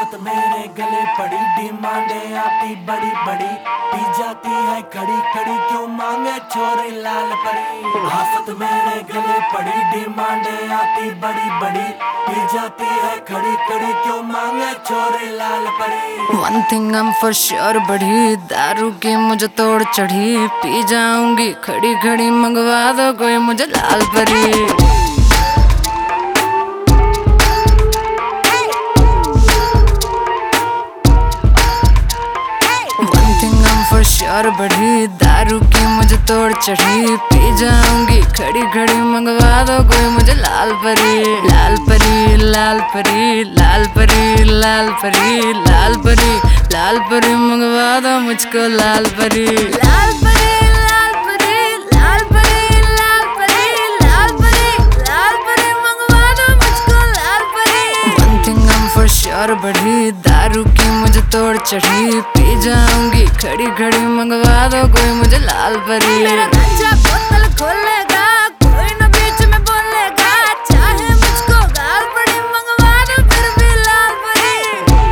आफत मेरे गले पड़ी, डिमांडें आती बड़ी बड़ी, पी जाती है खड़ी खड़ी, क्यों मांगे छोरी लाल परी। आफत मेरे गले पड़ी, डिमांडें आती बड़ी बड़ी, पी जाती है खड़ी खड़ी, क्यों मांगे छोरी लाल परी। One thing I'm for sure बढ़ी, दारू की मुझे तोड़ चढ़ी, पी जाऊंगी खड़ी खड़ी, मंगवा दो कोई मुझे लाल परी। श्योर बढ़ी, दारू की मुझे तोड़ चढ़ी, पी जाऊंगी खड़ी खड़ी, मंगवा दो कोई मुझे लाल परी। लाल परी लाल परी लाल परी लाल परी लाल परी लाल परी, मंगवा दो मुझको लाल परी। लाल परी लाल परी लाल परी लाल परी लाल परी लाल परी, मंगवा दो मुझको लाल परी। One thing I'm for sure बढ़ी, दारू की मुझे तोड़ चढ़ी, पी जाऊंगी खड़ी खड़ी, मंगवा दो कोई मुझे लाल परी। मेरा गांजा बोतल खोलेगा, कोई न बीच में बोलेगा, चाहे मुझको गाल पड़ी, मंगवा दो फिर भी लाल परी।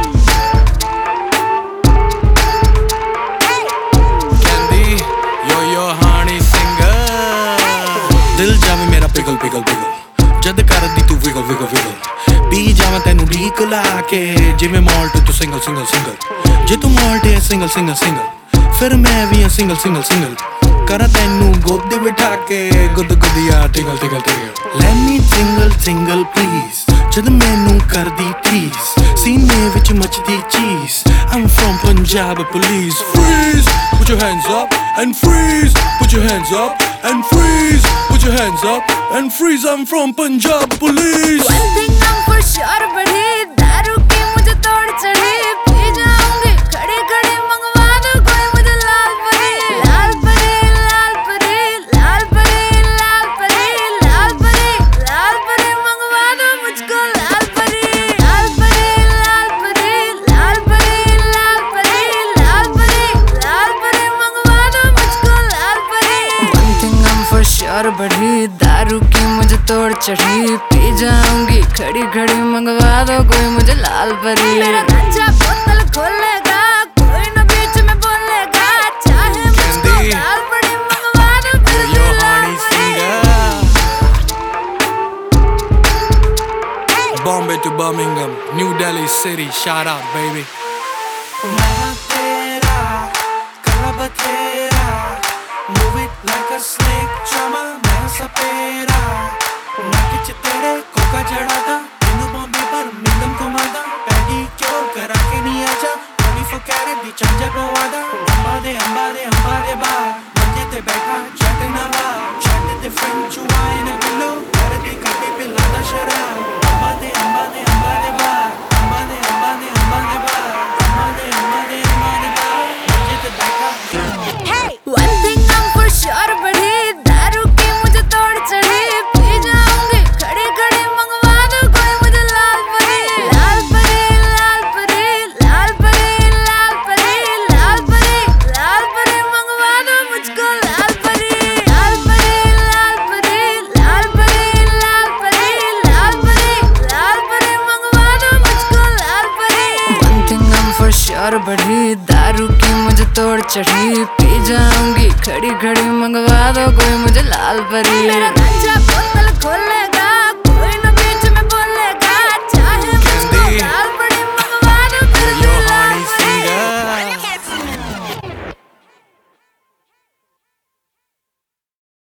कहंदी यो यो हानी सिंगर, दिल जावे मेरा पिघल पिघल पिघल, जद कर दी तू विगल विगल विगल, पी जावा तेनू ढीक ला के, जिवें माल्ट तू सिंगल सिंगल सिंगल, जे तू माल्ट है सिंगल सिंगल सिंगल, फिर मैं भी सिंगल सिंगल सिंगल, करा तेनू गोदी बिठा के, गुद गुदिया टिगल टिगल टिगल। Let me single single please, जद मैनू कर दी प्लीज, सीने विच मचदी चीज, I'm from Punjab police। Freeze, put your hands up and freeze, put your hands up and freeze, put your hands up and freeze, I'm from Punjab police। One thing I'm for sure बढ़ी, दारू की मुझे तोड़ चढ़ी, P जाऊंगी खड़ी खड़ी, मंगवा दो कोई मुझे लाल परी। लाल परी लाल परी लाल परी लाल परी लाल परी लाल परी, मंगवा दो मुझको लाल परी। लाल परी लाल परी लाल परी लाल परी लाल परी लाल परी, मंगवा दो मुझको लाल परी। One thing I'm for sure बढ़ी, दारू की मुझे तोड़ चढ़ी, पी जाऊंगी खड़ी खड़ी, मंगवा दो कोई मुझे लाल परी। मेरा गांजा बोतल खोलेगा, कोई न बीच में बोलेगा, चाहे मुझको गाल पड़ी, मंगवा दो फिर भी लाल परी। Bombay to Birmingham, New Delhi city, shout out baby। मैं तेरा कलब तेरा, move it like a snake, चमा मैं सपेरा, नाकिच तेरे कोका जड़ा था, तेनू बॉम्बे पर मिंदम घुमादा, पैडी क्यों करा के नहीं आजा, 24 कैरेट दी चांजा पवादा, अंबा दे बा, मंजे ते बैठा चट नवा, चट ते फ्रेंच वाइन बिलो, कर दी कटी पे लादा शराब, अंबा दे बा, अंबा दे बा, अंबा दे बा, अंबा दे बा, मंजे ते बैठा। One thing I'm for sure बढ़ी, दारू की मुझे तोड़ चढ़ी, पी जाऊंगी खड़ी खड़ी, मंगवा दो कोई मुझे लाल परी। लाल परी लाल परी लाल परी लाल परी लाल परी लाल परी, मंगवा दो मुझको लाल परी। लाल परी लाल परी लाल परी लाल परी लाल परी लाल परी, मंगवा दो मुझको लाल परी। One thing I'm for sure बढ़ी, दारू की मुझे तोड़ चढ़ी, पी जाऊंगी खड़ी खड़ी, मंगवा दो कोई मुझे लाल परी। मेरा गांजा